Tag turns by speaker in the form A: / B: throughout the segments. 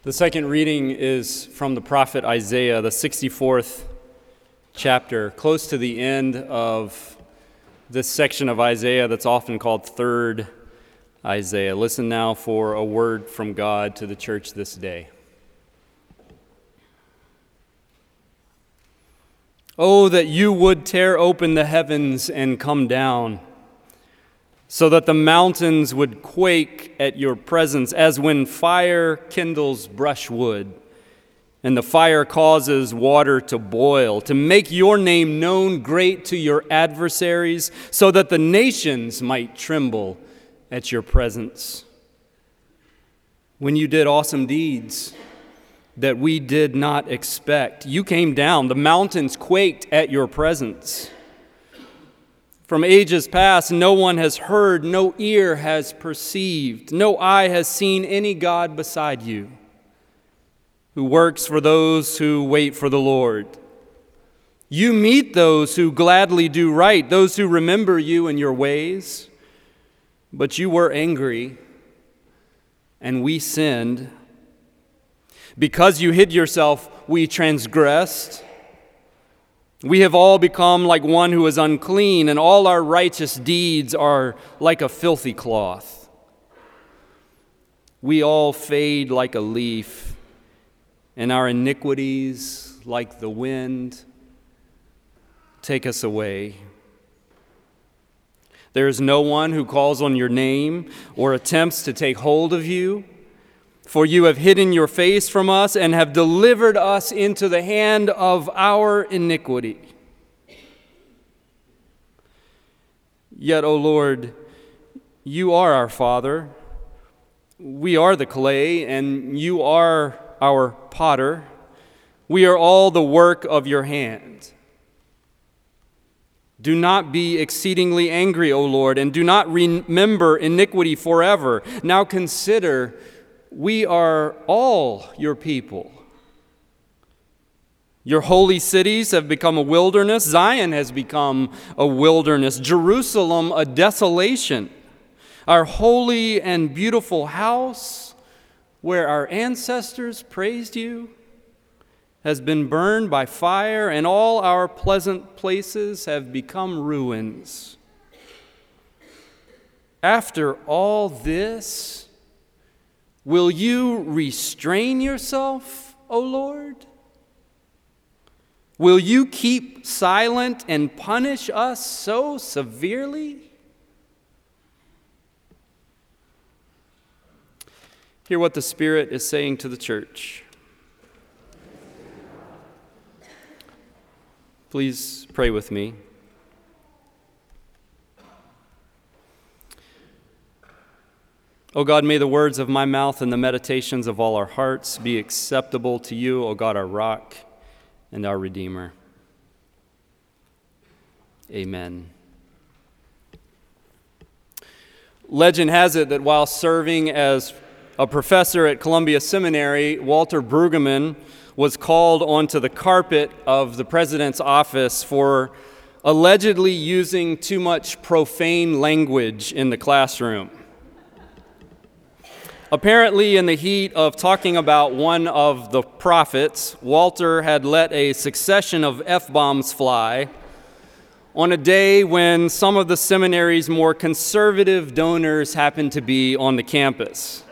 A: The second reading is from the prophet Isaiah, the 64th chapter, close to the end of this section of Isaiah that's often called Third Isaiah. Listen now for a word from God to the church this day. Oh, that you would tear open the heavens and come down, so that the mountains would quake at your presence, as when fire kindles brushwood, and the fire causes water to boil, to make your name known great to your adversaries, so that the nations might tremble at your presence. When you did awesome deeds that we did not expect, you came down, the mountains quaked at your presence. From ages past, no one has heard, no ear has perceived, no eye has seen any God beside you, who works for those who wait for the Lord. You meet those who gladly do right, those who remember you and your ways. But you were angry, and we sinned. Because you hid yourself, we transgressed. We have all become like one who is unclean, and all our righteous deeds are like a filthy cloth. We all fade like a leaf, and our iniquities, like the wind, take us away. There is no one who calls on your name or attempts to take hold of you. For you have hidden your face from us and have delivered us into the hand of our iniquity. Yet, O Lord, you are our Father. We are the clay, and you are our potter. We are all the work of your hand. Do not be exceedingly angry, O Lord, and do not remember iniquity forever. Now consider, we are all your people. Your holy cities have become a wilderness. Zion has become a wilderness. Jerusalem, a desolation. Our holy and beautiful house, where our ancestors praised you, has been burned by fire, and all our pleasant places have become ruins. After all this, will you restrain yourself, O Lord? Will you keep silent and punish us so severely? Hear what the Spirit is saying to the church. Please pray with me. O God, may the words of my mouth and the meditations of all our hearts be acceptable to you, O God, our rock and our Redeemer. Amen. Legend has it that while serving as a professor at Columbia Seminary, Walter Brueggemann was called onto the carpet of the president's office for allegedly using too much profane language in the classroom. Apparently, in the heat of talking about one of the prophets, Walter had let a succession of F-bombs fly on a day when some of the seminary's more conservative donors happened to be on the campus.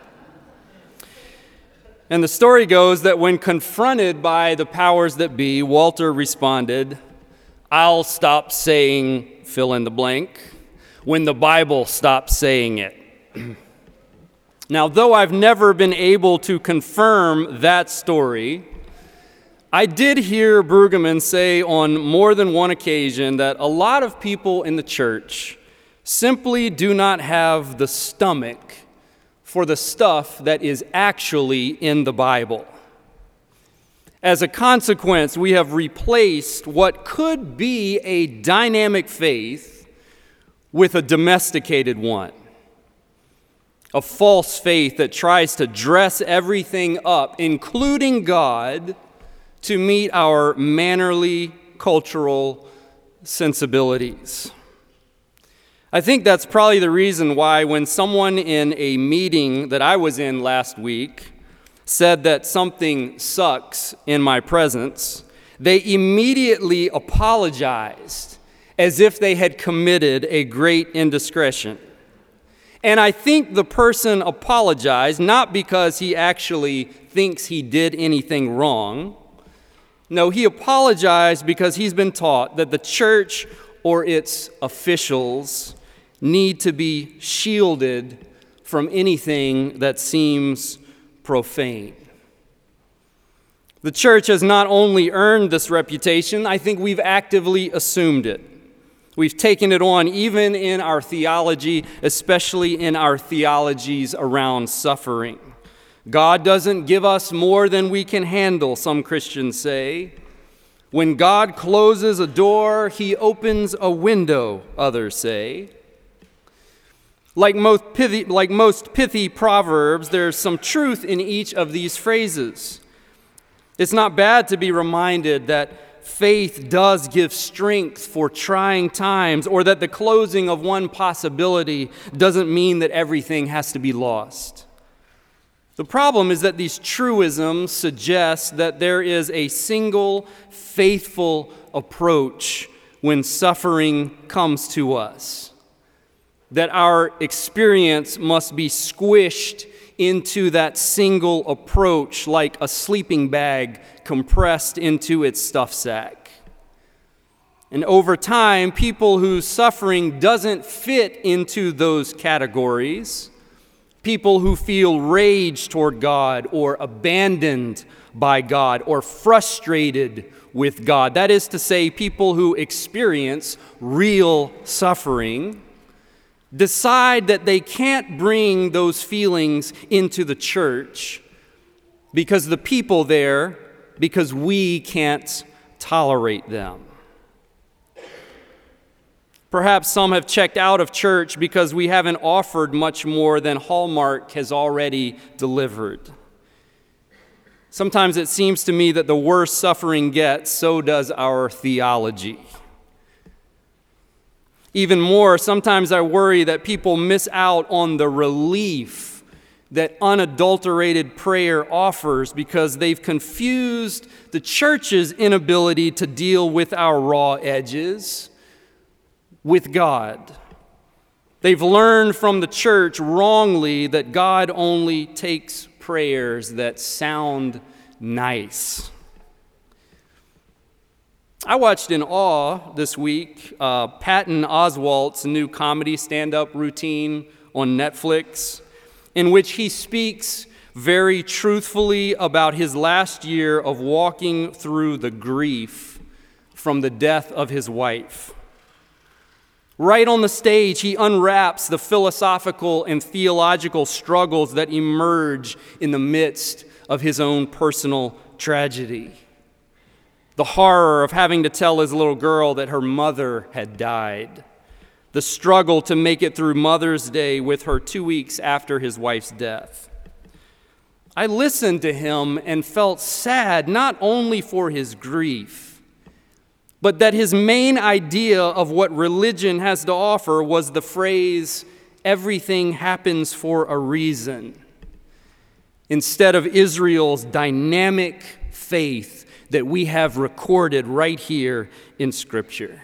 A: And the story goes that when confronted by the powers that be, Walter responded, "I'll stop saying fill in the blank when the Bible stops saying it." Now, though I've never been able to confirm that story, I did hear Brueggemann say on more than one occasion that a lot of people in the church simply do not have the stomach for the stuff that is actually in the Bible. As a consequence, we have replaced what could be a dynamic faith with a domesticated one. A false faith that tries to dress everything up, including God, to meet our mannerly cultural sensibilities. I think that's probably the reason why when someone in a meeting that I was in last week said that something sucks in my presence, they immediately apologized as if they had committed a great indiscretion. And I think the person apologized not because he actually thinks he did anything wrong. No, he apologized because he's been taught that the church or its officials need to be shielded from anything that seems profane. The church has not only earned this reputation, I think we've actively assumed it. We've taken it on even in our theology, especially in our theologies around suffering. God doesn't give us more than we can handle, some Christians say. When God closes a door, he opens a window, others say. Like most pithy proverbs, there's some truth in each of these phrases. It's not bad to be reminded that faith does give strength for trying times, or that the closing of one possibility doesn't mean that everything has to be lost. The problem is that these truisms suggest that there is a single faithful approach when suffering comes to us, that our experience must be squished into that single approach like a sleeping bag compressed into its stuff sack. And over time, people whose suffering doesn't fit into those categories, people who feel rage toward God or abandoned by God or frustrated with God, that is to say, people who experience real suffering, decide that they can't bring those feelings into the church because the people there, because we can't tolerate them. Perhaps some have checked out of church because we haven't offered much more than Hallmark has already delivered. Sometimes it seems to me that the worse suffering gets, so does our theology. Even more, sometimes I worry that people miss out on the relief that unadulterated prayer offers because they've confused the church's inability to deal with our raw edges with God. They've learned from the church wrongly that God only takes prayers that sound nice. I watched in awe this week Patton Oswalt's new comedy stand-up routine on Netflix, in which he speaks very truthfully about his last year of walking through the grief from the death of his wife. Right on the stage, he unwraps the philosophical and theological struggles that emerge in the midst of his own personal tragedy. The horror of having to tell his little girl that her mother had died. The struggle to make it through Mother's Day with her 2 weeks after his wife's death. I listened to him and felt sad not only for his grief, but that his main idea of what religion has to offer was the phrase, "everything happens for a reason," instead of Israel's dynamic faith that we have recorded right here in Scripture.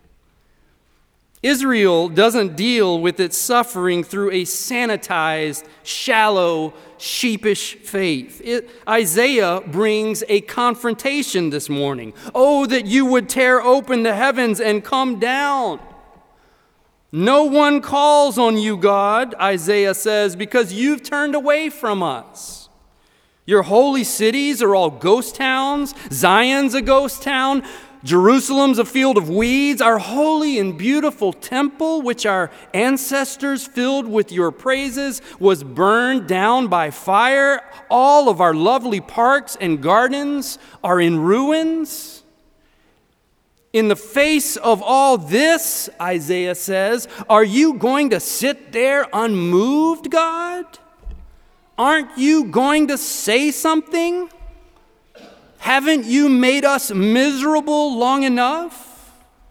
A: Israel doesn't deal with its suffering through a sanitized, shallow, sheepish faith. Isaiah brings a confrontation this morning. Oh, that you would tear open the heavens and come down. No one calls on you, God, Isaiah says, because you've turned away from us. Your holy cities are all ghost towns. Zion's a ghost town. Jerusalem's a field of weeds. Our holy and beautiful temple, which our ancestors filled with your praises, was burned down by fire. All of our lovely parks and gardens are in ruins. In the face of all this, Isaiah says, are you going to sit there unmoved, God? Aren't you going to say something? Haven't you made us miserable long enough?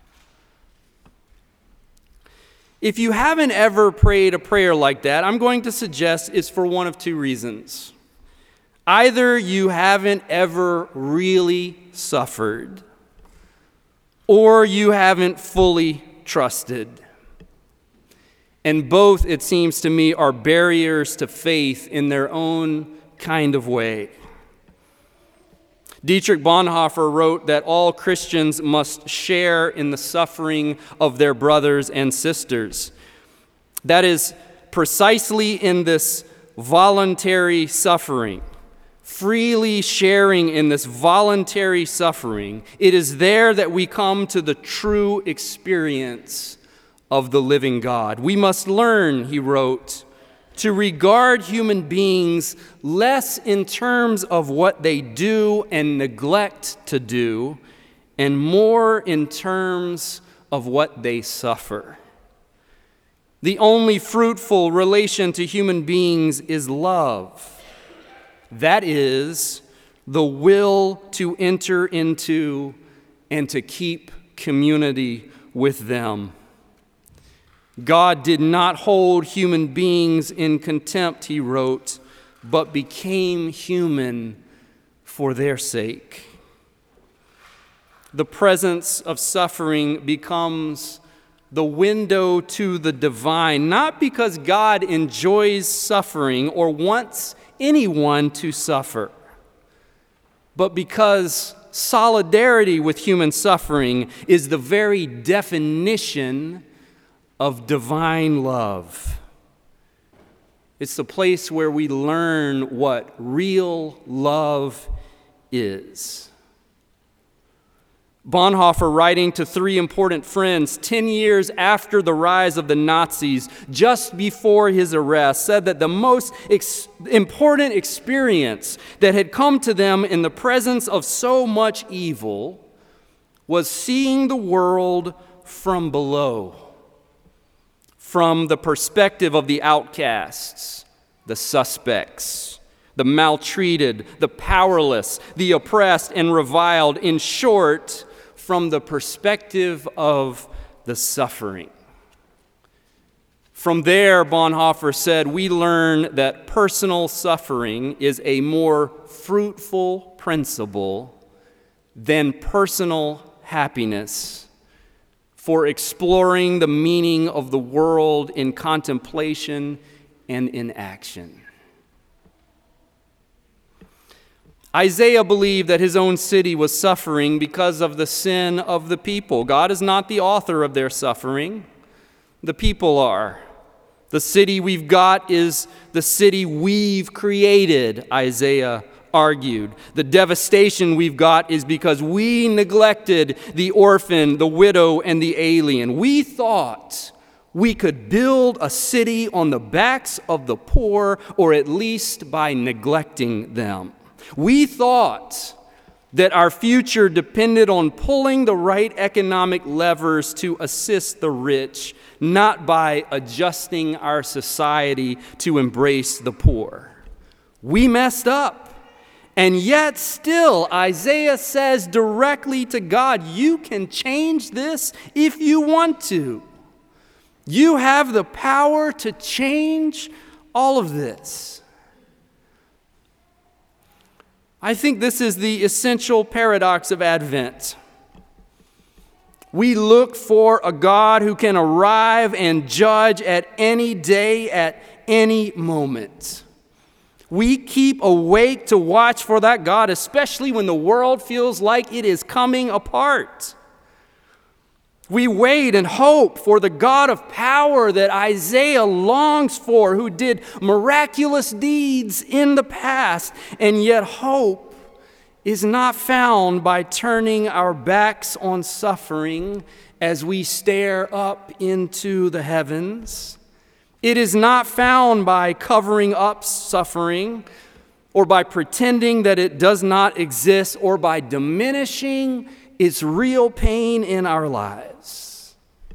A: If you haven't ever prayed a prayer like that, I'm going to suggest it's for one of two reasons. Either you haven't ever really suffered, or you haven't fully trusted. And both, it seems to me, are barriers to faith in their own kind of way. Dietrich Bonhoeffer wrote that all Christians must share in the suffering of their brothers and sisters. That is precisely in this voluntary suffering, freely sharing in this voluntary suffering, it is there that we come to the true experience of the living God. We must learn, he wrote, to regard human beings less in terms of what they do and neglect to do, and more in terms of what they suffer. The only fruitful relation to human beings is love. That is, the will to enter into and to keep community with them. God did not hold human beings in contempt, he wrote, but became human for their sake. The presence of suffering becomes the window to the divine, not because God enjoys suffering or wants anyone to suffer, but because solidarity with human suffering is the very definition of divine love. It's the place where we learn what real love is. Bonhoeffer, writing to three important friends 10 years after the rise of the Nazis, just before his arrest, said that the most important experience that had come to them in the presence of so much evil was seeing the world from below, from the perspective of the outcasts, the suspects, the maltreated, the powerless, the oppressed and reviled. In short, from the perspective of the suffering. From there, Bonhoeffer said, we learn that personal suffering is a more fruitful principle than personal happiness for exploring the meaning of the world in contemplation and in action. Isaiah believed that his own city was suffering because of the sin of the people. God is not the author of their suffering. The people are. The city we've got is the city we've created, Isaiah argued. The devastation we've got is because we neglected the orphan, the widow, and the alien. We thought we could build a city on the backs of the poor, or at least by neglecting them. We thought that our future depended on pulling the right economic levers to assist the rich, not by adjusting our society to embrace the poor. We messed up. And yet still, Isaiah says directly to God, you can change this if you want to. You have the power to change all of this. I think this is the essential paradox of Advent. We look for a God who can arrive and judge at any day, at any moment. We keep awake to watch for that God, especially when the world feels like it is coming apart. We wait and hope for the God of power that Isaiah longs for, who did miraculous deeds in the past, and yet hope is not found by turning our backs on suffering as we stare up into the heavens. It is not found by covering up suffering, or by pretending that it does not exist, or by diminishing its real pain in our lives.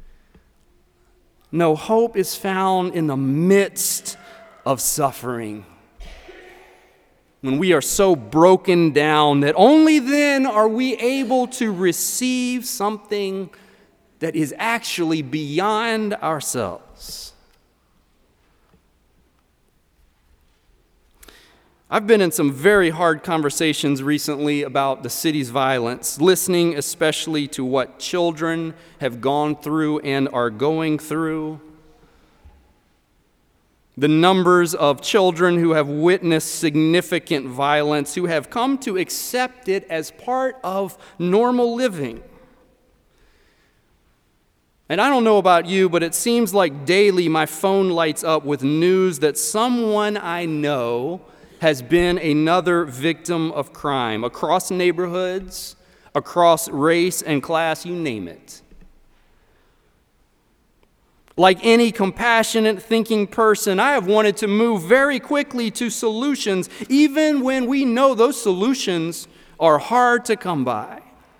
A: No, hope is found in the midst of suffering. When we are so broken down that only then are we able to receive something that is actually beyond ourselves. I've been in some very hard conversations recently about the city's violence, listening especially to what children have gone through and are going through. The numbers of children who have witnessed significant violence, who have come to accept it as part of normal living. And I don't know about you, but it seems like daily my phone lights up with news that someone I know has been another victim of crime across neighborhoods, across race and class, you name it. Like any compassionate, thinking person, I have wanted to move very quickly to solutions, even when we know those solutions are hard to come by.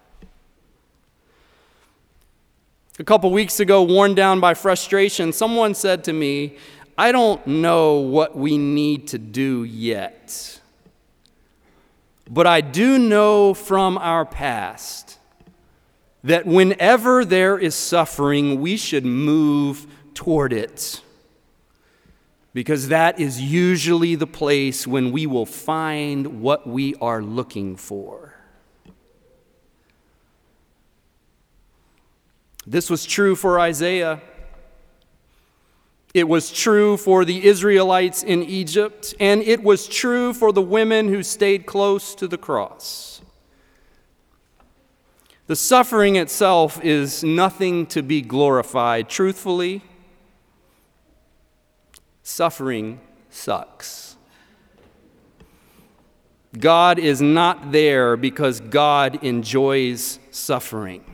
A: A couple weeks ago, worn down by frustration, someone said to me, "I don't know what we need to do yet, but I do know from our past that whenever there is suffering, we should move toward it, because that is usually the place when we will find what we are looking for." This was true for Isaiah. It was true for the Israelites in Egypt, and it was true for the women who stayed close to the cross. The suffering itself is nothing to be glorified. Truthfully, suffering sucks. God is not there because God enjoys suffering.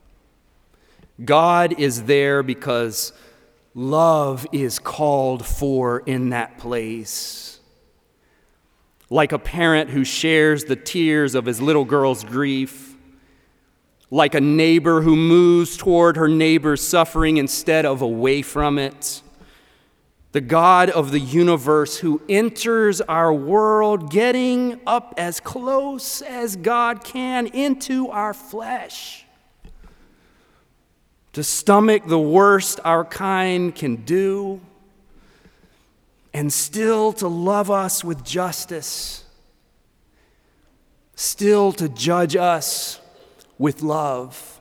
A: God is there because love is called for in that place. Like a parent who shares the tears of his little girl's grief, like a neighbor who moves toward her neighbor's suffering instead of away from it. The God of the universe who enters our world, getting up as close as God can into our flesh, to stomach the worst our kind can do, and still to love us with justice, still to judge us with love.